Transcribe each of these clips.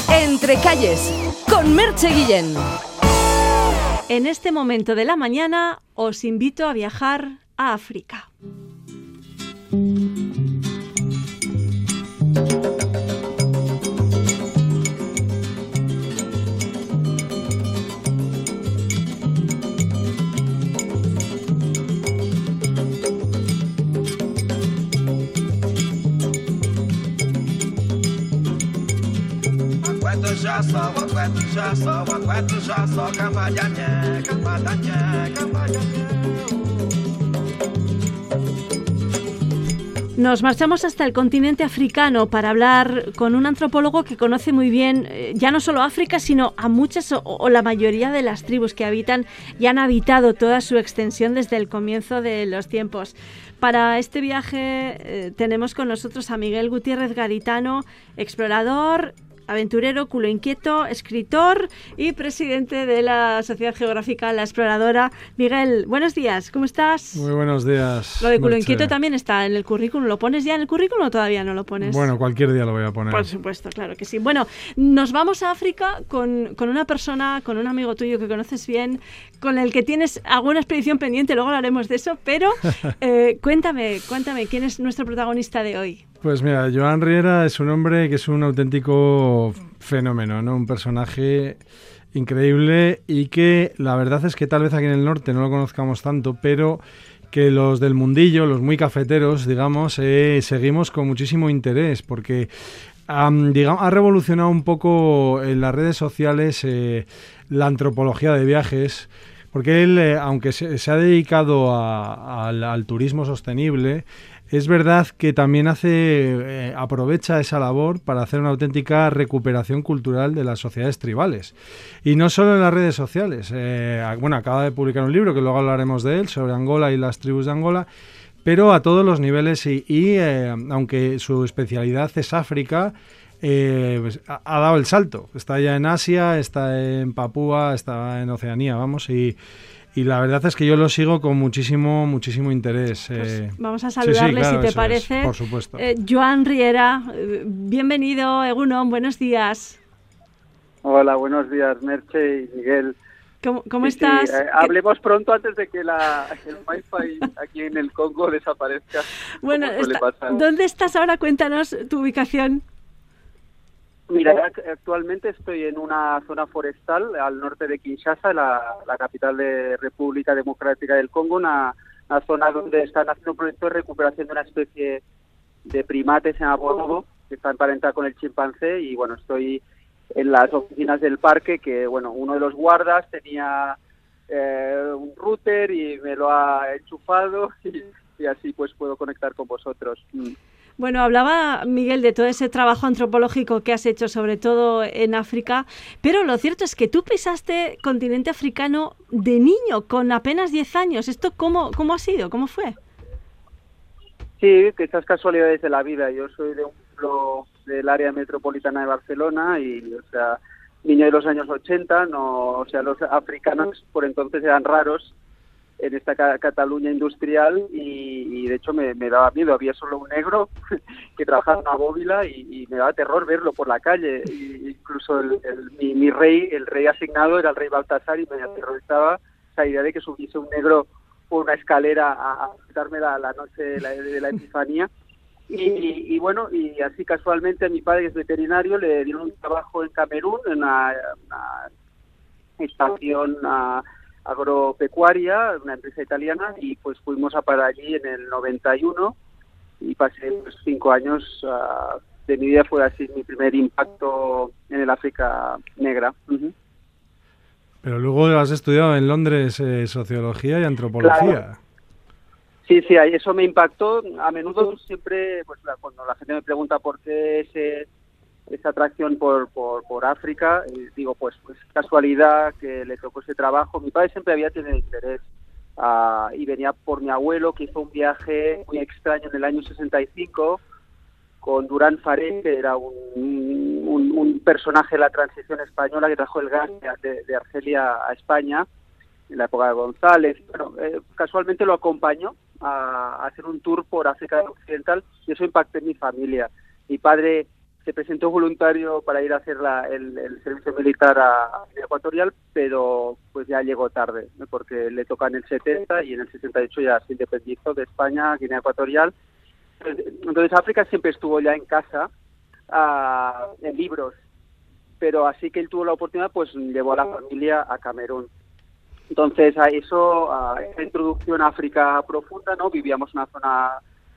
Entre calles, con Merche Guillén. En este momento de la mañana os invito a viajar a África. Nos marchamos hasta el continente africano para hablar con un antropólogo que conoce muy bien ya no solo África, sino a muchas o la mayoría de las tribus que habitan y han habitado toda su extensión desde el comienzo de los tiempos. Para este viaje tenemos con nosotros a Miguel Gutiérrez Garitano, explorador, aventurero, culo inquieto, escritor y presidente de la Sociedad Geográfica La Exploradora. Miguel, buenos días, ¿cómo estás? Muy buenos días. Lo de culo inquieto también está en el currículum. ¿Lo pones ya en el currículum o todavía no lo pones? Bueno, cualquier día lo voy a poner. Por supuesto, claro que sí. Bueno, nos vamos a África con una persona, con un amigo tuyo que conoces bien, con el que tienes alguna expedición pendiente, luego hablaremos de eso, pero cuéntame, ¿quién es nuestro protagonista de hoy? Pues mira, Joan Riera es un hombre que es un auténtico fenómeno, ¿no? Un personaje increíble y que la verdad es que tal vez aquí en el norte no lo conozcamos tanto, pero que los del mundillo, los muy cafeteros, digamos, seguimos con muchísimo interés porque ha revolucionado un poco en las redes sociales la antropología de viajes, porque él, aunque se ha dedicado al turismo sostenible, es verdad que también aprovecha esa labor para hacer una auténtica recuperación cultural de las sociedades tribales. Y no solo en las redes sociales. Acaba de publicar un libro, que luego hablaremos de él, sobre Angola y las tribus de Angola, pero a todos los niveles y aunque su especialidad es África, pues ha dado el salto. Está ya en Asia, está en Papúa, está en Oceanía, y la verdad es que yo lo sigo con muchísimo interés. Pues vamos a saludarle, sí, claro, si te parece. Por supuesto. Joan Riera, bienvenido, Egunon, buenos días. Hola, buenos días, Merche y Miguel. ¿Cómo estás? Hablemos pronto antes de que el Wi-Fi aquí en el Congo desaparezca. Bueno, ¿dónde estás ahora? Cuéntanos tu ubicación. Mira, actualmente estoy en una zona forestal al norte de Kinshasa, la capital de República Democrática del Congo, una zona donde están haciendo un proyecto de recuperación de una especie de primate, se llama bonobo, que está emparentada con el chimpancé, y bueno, estoy en las oficinas del parque, que bueno, uno de los guardas tenía un router y me lo ha enchufado y así pues puedo conectar con vosotros. Bueno, hablaba Miguel de todo ese trabajo antropológico que has hecho, sobre todo en África, pero lo cierto es que tú pisaste continente africano de niño, con apenas 10 años. ¿Esto cómo ha sido? ¿Cómo fue? Sí, que estas casualidades de la vida. Yo soy de un pueblo del área metropolitana de Barcelona y, niño de los años 80, los africanos por entonces eran raros en esta Cataluña industrial y de hecho me daba miedo. Había solo un negro que trabajaba en una bóvila y me daba terror verlo por la calle. Incluso el rey asignado era el rey Baltasar y me aterrorizaba esa idea de que subiese un negro por una escalera a quitarme la noche de la Epifanía. Y bueno, y así casualmente a mi padre, que es veterinario, le dieron un trabajo en Camerún, en una estación agropecuaria, una empresa italiana, y pues fuimos a parar allí en el 91 y pasé 5 años de mi vida. Fue así mi primer impacto en el África negra. Uh-huh. Pero luego has estudiado en Londres sociología y antropología. Claro. Sí, eso me impactó. A menudo siempre, pues cuando la gente me pregunta por qué esa atracción por África, digo, pues casualidad que le tocó ese trabajo. Mi padre siempre había tenido interés y venía por mi abuelo, que hizo un viaje muy extraño en el año 65 con Durán Faré, que era un personaje de la transición española que trajo el gas de Argelia a España en la época de González. Bueno, casualmente lo acompañó a hacer un tour por África Occidental y eso impactó en mi familia. Mi padre se presentó voluntario para ir a hacer el servicio militar a Guinea Ecuatorial, pero pues ya llegó tarde, ¿no? Porque le toca en el 70 y en el 68 ya se independizó de España, Guinea Ecuatorial. Entonces África siempre estuvo ya en casa, en libros, pero así que él tuvo la oportunidad, pues llevó a la familia a Camerún. Entonces a esa introducción a África profunda, ¿no? Vivíamos en una zona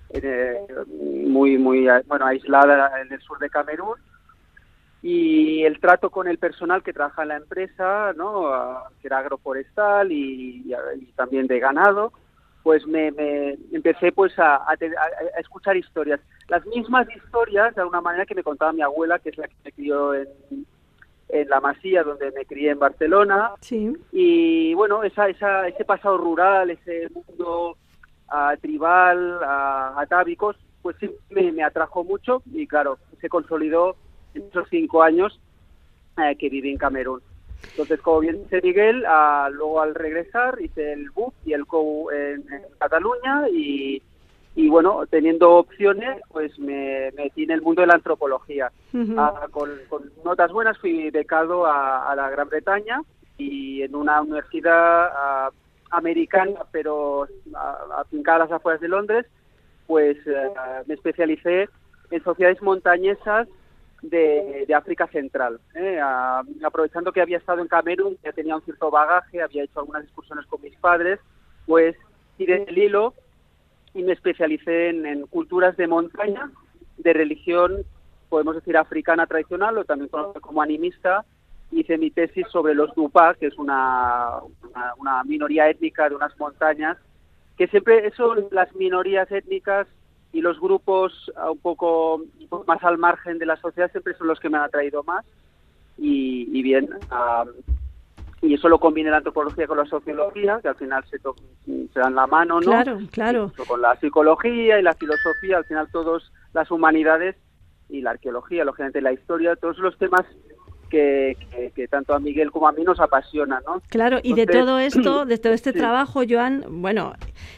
muy aislada en el sur de Camerún, y el trato con el personal que trabaja en la empresa, ¿no? Que era agroforestal y también de ganado, pues me empecé pues a escuchar historias, las mismas historias de alguna manera que me contaba mi abuela, que es la que me crió en La Masía, donde me crié en Barcelona. Sí. Y bueno, ese pasado rural, ese mundo tribal, atávicos, pues sí me atrajo mucho, y claro, se consolidó en esos 5 años que viví en Camerún. Entonces, como bien dice Miguel, luego al regresar hice el BUP y el COU en Cataluña, y bueno, teniendo opciones, pues me metí en el mundo de la antropología. Con notas buenas fui becado a la Gran Bretaña, y en una universidad americana, pero afincada a las afueras de Londres, pues me especialicé en sociedades montañesas de África Central. Aprovechando que había estado en Camerún, ya tenía un cierto bagaje, había hecho algunas excursiones con mis padres, pues tiré el hilo y me especialicé en culturas de montaña, de religión, podemos decir africana tradicional, o también conocida como animista. Hice mi tesis sobre los Dupa, que es una minoría étnica de unas montañas, que siempre son las minorías étnicas y los grupos un poco más al margen de la sociedad, siempre son los que me han atraído más. Y bien, y eso lo combina la antropología con la sociología, que al final se dan la mano, ¿no? Claro. Con la psicología y la filosofía, al final todas las humanidades y la arqueología, lógicamente la historia, todos los temas que tanto a Miguel como a mí nos apasiona, ¿no? Claro, y entonces, de todo este trabajo, Joan, bueno,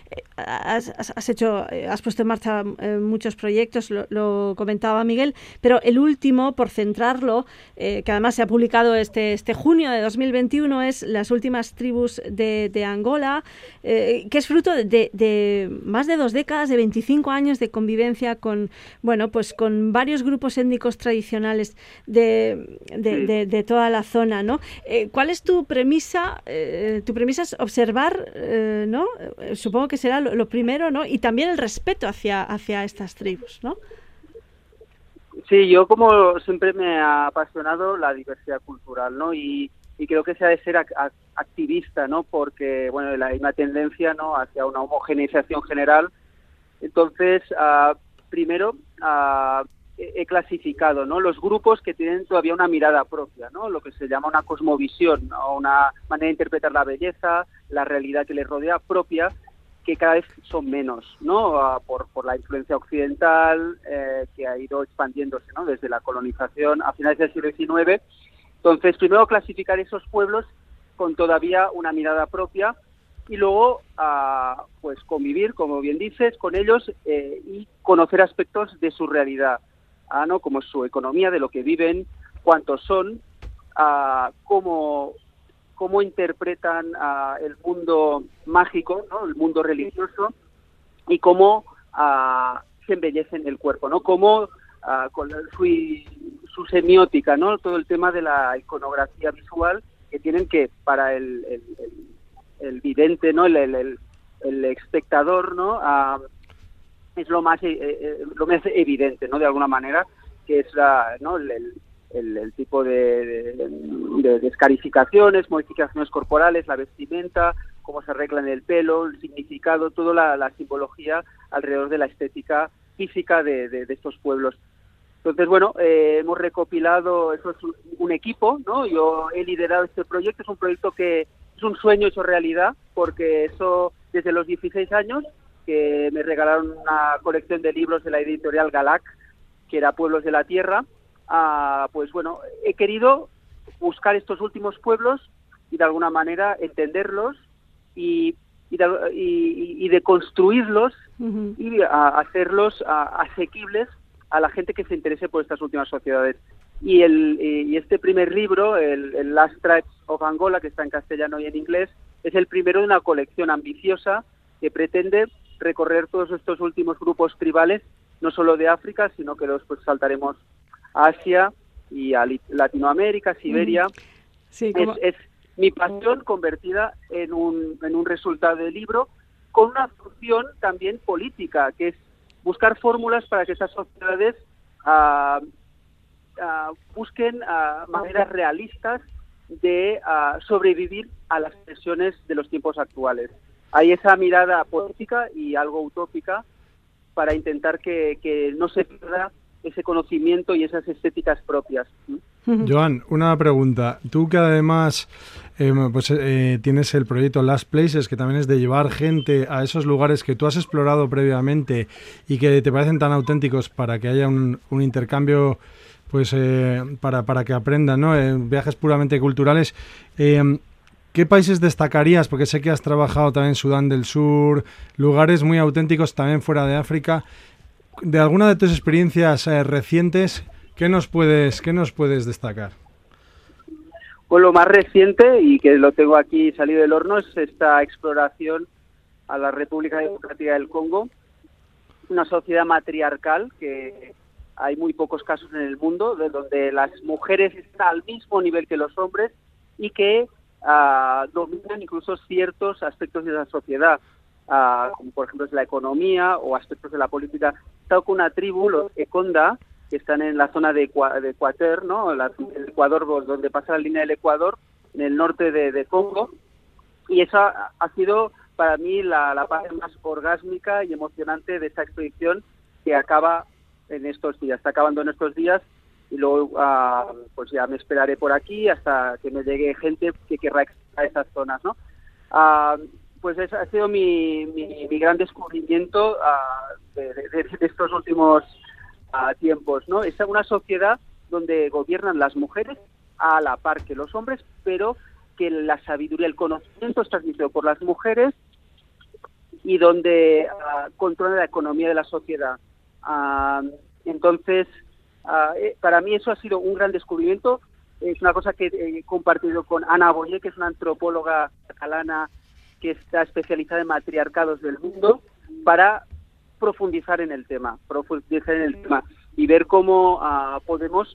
has puesto en marcha muchos proyectos, lo comentaba Miguel, pero el último, por centrarlo, que además se ha publicado este junio de 2021, es Las últimas tribus de Angola, que es fruto de más de 2 décadas, de 25 años de convivencia con varios grupos étnicos tradicionales de toda la zona, ¿no? ¿Cuál es tu premisa? Tu premisa es observar, ¿no? Supongo que será lo primero, ¿no? Y también el respeto hacia estas tribus, ¿no? Sí, yo como siempre me ha apasionado la diversidad cultural, ¿no? Y creo que se ha de ser activista, ¿no? Porque, bueno, hay una tendencia, ¿no?, hacia una homogeneización general. Entonces, primero, he clasificado, ¿no?, los grupos que tienen todavía una mirada propia, ¿no?, lo que se llama una cosmovisión, o una manera de interpretar la belleza, la realidad que les rodea propia, que cada vez son menos, ¿no?, por la influencia occidental que ha ido expandiéndose, ¿no?, desde la colonización a finales del siglo XIX. Entonces, primero clasificar esos pueblos con todavía una mirada propia, y luego pues convivir, como bien dices, con ellos y conocer aspectos de su realidad, ¿no?, como su economía, de lo que viven, cuántos son, cómo interpretan el mundo mágico, ¿no?, el mundo religioso, y cómo se embellecen el cuerpo, ¿no?, cómo con su semiótica, ¿no?, todo el tema de la iconografía visual que tienen, que para el vidente, ¿no?, el espectador, ¿no?, es lo más evidente, ¿no?, de alguna manera, que es el tipo de descarificaciones, modificaciones corporales, la vestimenta, cómo se arreglan el pelo, el significado, toda la simbología alrededor de la estética física de estos pueblos. Entonces, bueno, hemos recopilado, eso es un equipo, ¿no? Yo he liderado este proyecto, es un proyecto que es un sueño hecho realidad, porque eso desde los 16 años, que me regalaron una colección de libros de la editorial Galac, que era Pueblos de la Tierra, pues bueno, he querido buscar estos últimos pueblos y de alguna manera entenderlos y deconstruirlos y hacerlos asequibles a la gente que se interese por estas últimas sociedades. Y este primer libro, el Last Tribes of Angola, que está en castellano y en inglés, es el primero de una colección ambiciosa que pretende recorrer todos estos últimos grupos tribales, no solo de África, sino que después saltaremos a Asia y a Latinoamérica, Siberia. Sí, es mi pasión convertida en un resultado de libro, con una función también política, que es buscar fórmulas para que estas sociedades busquen maneras realistas de sobrevivir a las presiones de los tiempos actuales. Hay esa mirada política y algo utópica para intentar que no se pierda ese conocimiento y esas estéticas propias. Joan, una pregunta. Tú que además tienes el proyecto Last Places, que también es de llevar gente a esos lugares que tú has explorado previamente y que te parecen tan auténticos para que haya un intercambio, pues para que aprendan, ¿no? Viajes puramente culturales. ¿Qué países destacarías? Porque sé que has trabajado también en Sudán del Sur, lugares muy auténticos también fuera de África. De alguna de tus experiencias recientes, ¿qué nos puedes destacar? Pues lo más reciente, y que lo tengo aquí salido del horno, es esta exploración a la República Democrática del Congo, una sociedad matriarcal que hay muy pocos casos en el mundo, de donde las mujeres están al mismo nivel que los hombres y que dominan incluso ciertos aspectos de la sociedad, como por ejemplo es la economía o aspectos de la política. He estado con una tribu, los Ekonda, que están en la zona de Ecuador, ¿no? El Ecuador, donde pasa la línea del Ecuador, en el norte de Congo, y esa ha sido para mí la parte más orgásmica y emocionante de esta expedición, que acaba en estos días, está acabando en estos días, y luego pues ya me esperaré por aquí hasta que me llegue gente que querrá a esas zonas, ¿no? Pues ese ha sido mi gran descubrimiento de estos últimos tiempos, ¿no? Es una sociedad donde gobiernan las mujeres a la par que los hombres, pero que la sabiduría, el conocimiento es transmitido por las mujeres y donde controla la economía de la sociedad. Entonces, para mí eso ha sido un gran descubrimiento. Es una cosa que he compartido con Ana Boyer, que es una antropóloga catalana que está especializada en matriarcados del mundo, para profundizar en el tema y ver cómo podemos,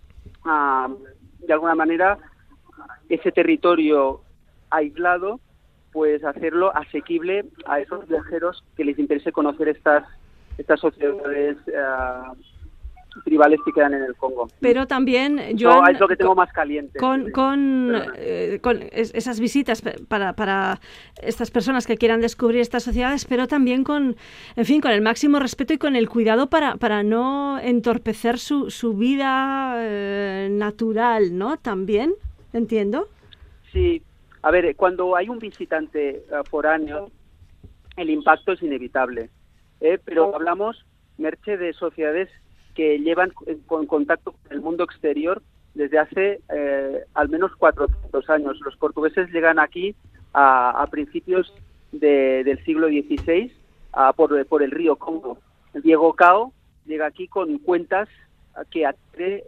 de alguna manera, ese territorio aislado, pues hacerlo asequible a esos viajeros que les interese conocer estas sociedades tribales que quedan en el Congo. Pero también, Joan, es lo que tengo más caliente. Con esas visitas para estas personas que quieran descubrir estas sociedades, pero también con el máximo respeto y con el cuidado para no entorpecer su vida natural, ¿no? También, ¿entiendo? Sí. A ver, cuando hay un visitante foráneo, el impacto es inevitable. Pero hablamos, Merche, de sociedades que llevan con contacto con el mundo exterior desde hace al menos 400 años. Los portugueses llegan aquí a principios del siglo XVI por el río Congo. Diego Cao llega aquí con cuentas que adquiere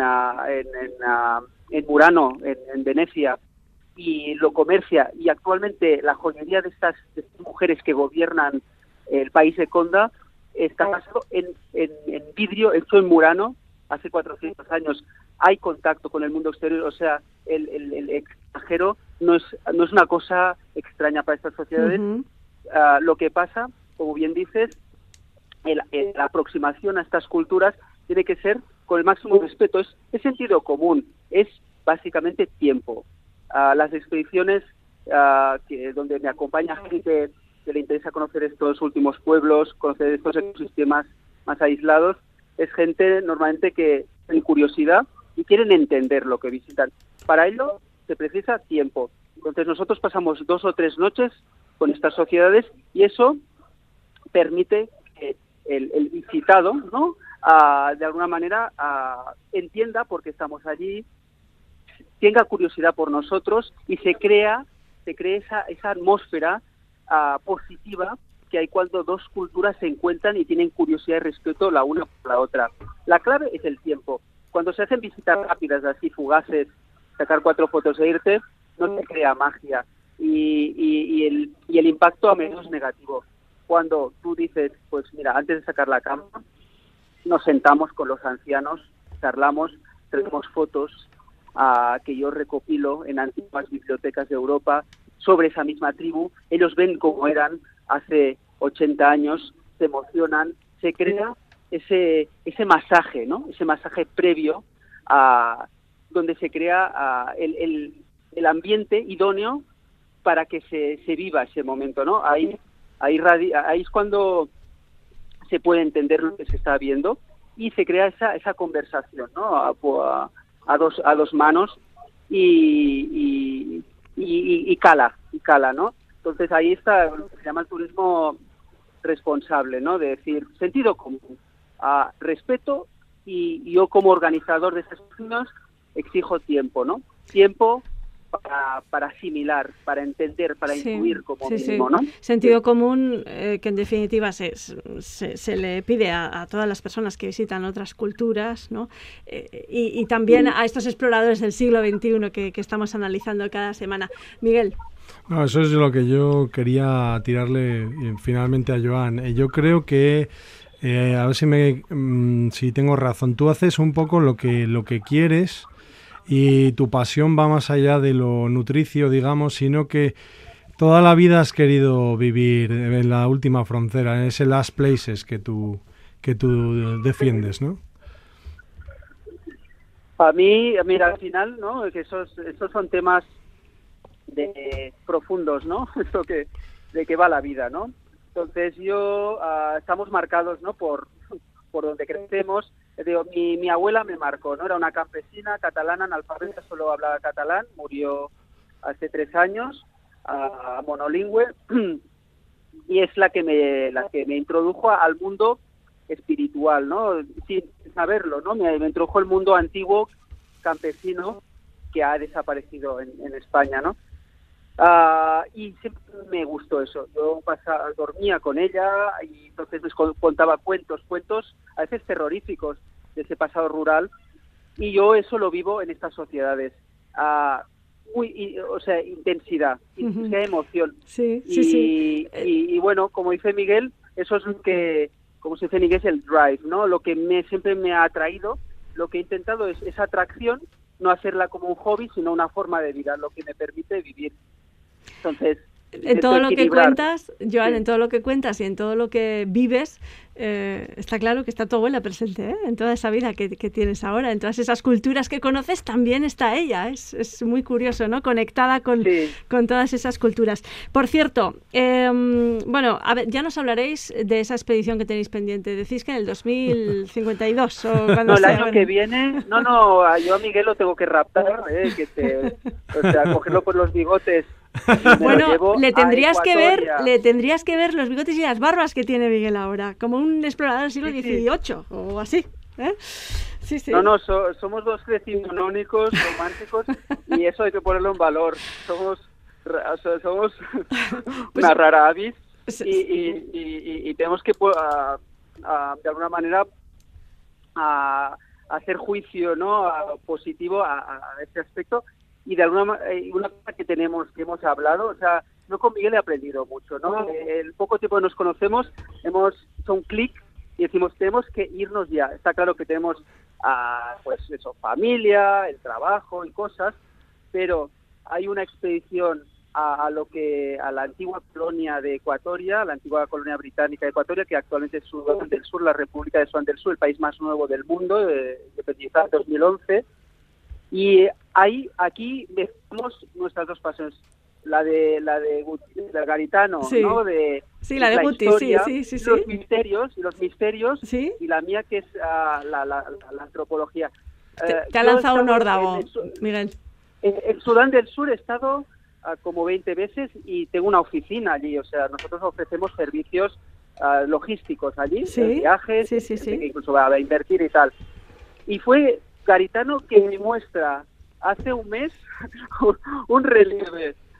en Murano, en Venecia, y lo comercia. Y actualmente la joyería de estas mujeres que gobiernan el país de Conda está basado en vidrio hecho en Murano hace 400 años. Hay contacto con el mundo exterior, o sea, el extranjero no es una cosa extraña para estas sociedades. Uh-huh. Lo que pasa, como bien dices, la aproximación a estas culturas tiene que ser con el máximo respeto. Es sentido común, es básicamente tiempo. Las expediciones donde me acompaña gente que le interesa conocer estos últimos pueblos, conocer estos ecosistemas más aislados, es gente normalmente que tiene curiosidad y quieren entender lo que visitan. Para ello se precisa tiempo. Entonces nosotros pasamos 2 o 3 noches con estas sociedades y eso permite que el visitado, ¿no? De alguna manera entienda por qué estamos allí, tenga curiosidad por nosotros y se cree esa atmósfera positiva que hay cuando dos culturas se encuentran y tienen curiosidad y respeto la una por la otra. La clave es el tiempo. Cuando se hacen visitas rápidas, así fugaces, sacar 4 fotos e irte, no se crea magia y el impacto a menudo es negativo. Cuando tú dices, pues mira, antes de sacar la cámara, nos sentamos con los ancianos, charlamos, tenemos fotos que yo recopilo en antiguas bibliotecas de Europa sobre esa misma tribu. Ellos ven cómo eran hace 80 años, se emocionan, se crea ese masaje, ¿no? Ese masaje previo donde se crea el ambiente idóneo para que se viva ese momento, ¿no? Ahí es cuando se puede entender lo que se está viendo y se crea esa conversación, ¿no? A dos manos y cala, ¿no? Entonces ahí está lo que se llama el turismo responsable, ¿no? De decir, sentido común, respeto, y yo como organizador de estos destinos exijo tiempo, ¿no? Tiempo para asimilar, para entender, para intuir como mínimo, ¿no? Sentido común que en definitiva se le pide a todas las personas que visitan otras culturas, ¿no? Y también a estos exploradores del siglo XXI que estamos analizando cada semana. Miguel. No, eso es lo que yo quería tirarle finalmente a Joan. Yo creo que a ver si tengo razón. Tú haces un poco lo que quieres y tu pasión va más allá de lo nutricio, digamos, sino que toda la vida has querido vivir en la última frontera, en ese last places que tú defiendes, ¿no? Para mí, mira, al final, ¿no? Que esos son temas profundos, ¿no? Esto de que va la vida, ¿no? Entonces estamos marcados, ¿no? Por donde crecemos. Digo, mi abuela me marcó, ¿no? Era una campesina catalana, analfabeta, solo hablaba catalán, murió hace 3 años, monolingüe, y es la que me introdujo al mundo espiritual, ¿no? Sin saberlo, ¿no? Me introdujo el mundo antiguo campesino que ha desaparecido en España, ¿no? Y siempre me gustó eso. Yo dormía con ella y entonces les contaba cuentos, a veces terroríficos, de ese pasado rural, y yo eso lo vivo en estas sociedades. Intensidad, emoción. Sí. Y bueno, como dice Miguel, eso es lo que, como se dice en inglés, el drive, ¿no? Lo que siempre me ha atraído, lo que he intentado es esa atracción, no hacerla como un hobby, sino una forma de vida, lo que me permite vivir. Entonces, en todo lo que cuentas, Joan, en todo lo que cuentas y en todo lo que vives, está claro que está tu abuela presente, ¿eh? En toda esa vida que tienes ahora, en todas esas culturas que conoces, también está ella. Es muy curioso, ¿no? Conectada con todas esas culturas. Por cierto, bueno, a ver, ya nos hablaréis de esa expedición que tenéis pendiente. Decís que en el 2052 o cuando el año que viene. Yo a Miguel lo tengo que raptar, cogerlo por los bigotes. Bueno, le tendrías que ver los bigotes y las barbas que tiene Miguel ahora, como un explorador del siglo XVIII o así, ¿eh? Sí. Somos dos decimonónicos románticos y eso hay que ponerlo en valor. Somos una rara avis y tenemos que de alguna manera hacer juicio, ¿no? Positivo a este aspecto. Y de una cosa que hemos hablado, o sea, yo con Miguel he aprendido mucho, ¿no? El poco tiempo que nos conocemos, hemos hecho un clic y decimos, tenemos que irnos ya. Está claro que tenemos, familia, el trabajo y cosas, pero hay una expedición a la antigua colonia de Ecuatoria, la antigua colonia británica de Ecuatoria, que actualmente es Sudán del Sur, la República de Sudán del Sur, el país más nuevo del mundo, independizado en 2011. Y aquí vemos nuestras dos pasiones, la de Garitano, sí, ¿no? La de Guti, historia, sí. Los misterios, ¿sí? Y la mía que es la antropología. Te ha lanzado un órdago, Miguel. En Sudán del Sur he estado como 20 veces y tengo una oficina allí, o sea, nosotros ofrecemos servicios logísticos allí, viajes, que incluso va a invertir y tal. Y fue Garitano que me muestra hace un mes un relieve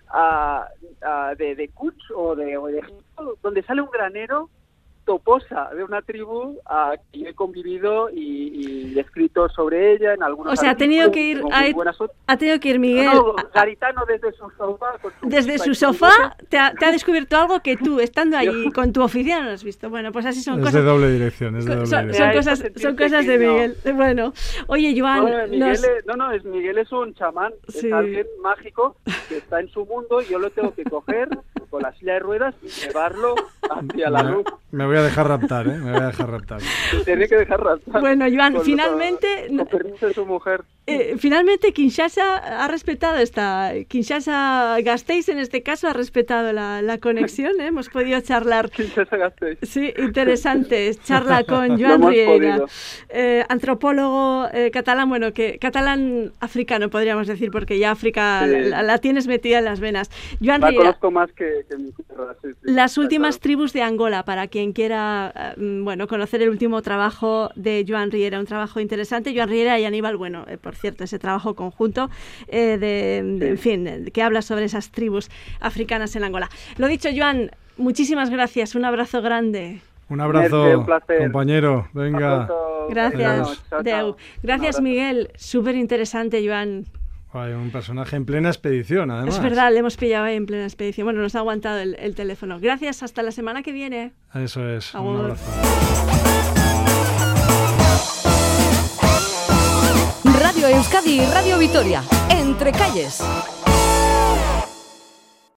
de Kutch o de Egipto, donde sale un granero toposa de una tribu que yo he convivido y he escrito sobre ella en algunos. O sea, ha tenido que ir Miguel. No, Garitano desde su sofá. Desde su sofá te ha descubierto algo que tú, estando allí con tu oficina, no has visto. Bueno, pues así son es cosas. De doble dirección, Son cosas de Miguel. Bueno, oye, Joan. Miguel es un chamán, es alguien mágico que está en su mundo y yo lo tengo que coger con la silla de ruedas y llevarlo hacia la luz. Me voy a dejar raptar, Me voy a dejar raptar. Tiene que dejar raptar. Bueno, Joan, finalmente... Con permiso de su mujer. Finalmente Kinshasa ha respetado Gasteiz en este caso ha respetado la conexión, hemos podido charlar. Kinshasa Gasteiz. Sí, interesante, charla con Joan Riera, antropólogo catalán, catalán africano podríamos decir, porque ya África la tienes metida en las venas. Joan Riera, conozco más que mi tierra. Sí, las últimas tribus de Angola, para quien quiera conocer el último trabajo de Joan Riera, un trabajo interesante. Joan Riera y Aníbal, por cierto, ese trabajo conjunto que habla sobre esas tribus africanas en Angola. Lo dicho, Joan, muchísimas gracias, un abrazo grande. Un abrazo, compañero. Venga. Gracias. Gracias, Miguel. Súper interesante, Joan. Un personaje en plena expedición, además. Es verdad, le hemos pillado ahí en plena expedición. Bueno, nos ha aguantado el teléfono. Gracias, hasta la semana que viene. Eso es. Un abrazo. Radio Euskadi y Radio Vitoria, Entre Calles.